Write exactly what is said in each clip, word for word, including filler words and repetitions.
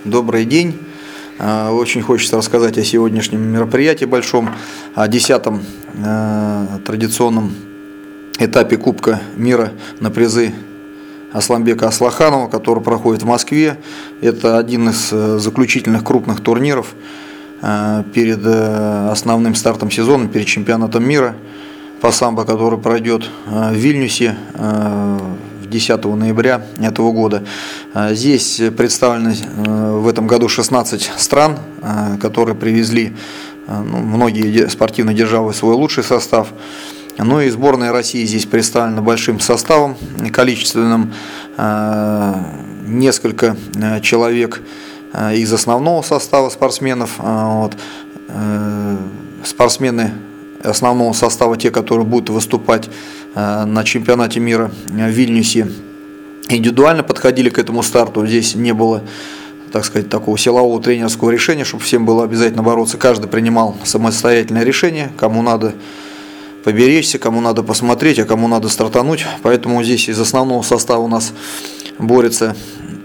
Добрый день. Очень хочется рассказать о сегодняшнем мероприятии большом, о десятом традиционном этапе Кубка мира на призы Асламбека Аслаханова, который проходит в Москве. Это один из заключительных крупных турниров перед основным стартом сезона, перед чемпионатом мира по самбо, который пройдет в Вильнюсе десятого ноября этого года. Здесь представлены в этом году шестнадцать стран, которые привезли ну, многие спортивные державы свой лучший состав. Ну и сборная России здесь представлена большим составом количественным. Несколько человек из основного состава спортсменов. Вот. Спортсмены основного состава, те, которые будут выступать на чемпионате мира в Вильнюсе, индивидуально подходили к этому старту. Здесь не было, так сказать, такого силового тренерского решения, чтобы всем было обязательно бороться. Каждый принимал самостоятельное решение, кому надо поберечься, кому надо посмотреть, а кому надо стартануть. Поэтому здесь из основного состава у нас борется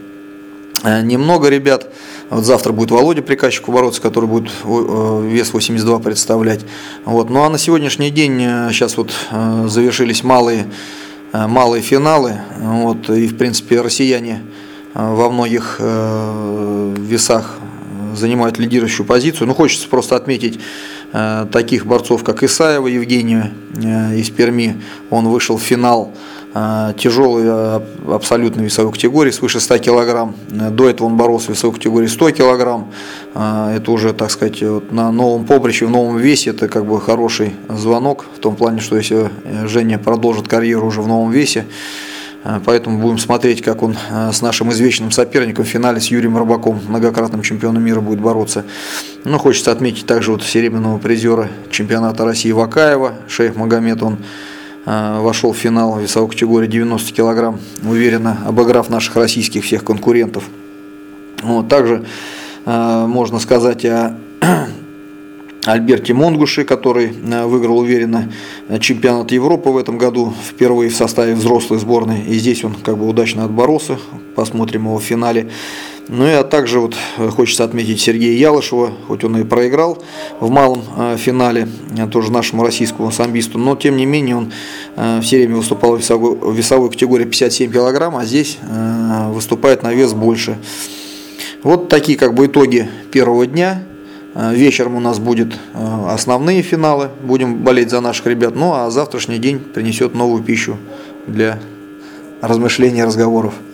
немного ребят. Вот завтра будет Володя Приказчиков бороться, который будет вес восемьдесят два представлять. Вот. Ну а на сегодняшний день сейчас вот завершились малые, малые финалы. Вот. И в принципе россияне во многих весах занимают лидирующую позицию. Ну, хочется просто отметить таких борцов, как Исаева Евгения из Перми. Он вышел в финал тяжелой абсолютной весовой категории свыше ста килограмм. До этого он боролся в весовой категории сто килограмм. Это уже, так сказать, вот на новом поприще, в новом весе. Это как бы хороший звонок в том плане, что если Женя продолжит карьеру уже в новом весе, поэтому будем смотреть, как он с нашим извечным соперником в финале с Юрием Рыбаком, многократным чемпионом мира, будет бороться. Ну, хочется отметить также вот серебряного призера чемпионата России Вакаева, Шейх Магомед. Он вошел в финал в весовой категории девяносто килограмм, уверенно обыграв наших российских всех конкурентов. Вот. Также э, можно сказать о Альберте Монгуши, который выиграл уверенно чемпионат Европы в этом году, впервые в составе взрослой сборной. И здесь он как бы удачно отборолся. Посмотрим его в финале. Ну и а также вот хочется отметить Сергея Ялышева, хоть он и проиграл в малом финале, тоже нашему российскому самбисту, но тем не менее он все время выступал в весовой, в весовой категории пятьдесят семь килограмм, а здесь выступает на вес больше. Вот такие как бы итоги первого дня. Вечером у нас будут основные финалы, будем болеть за наших ребят, ну а завтрашний день принесет новую пищу для размышлений и разговоров.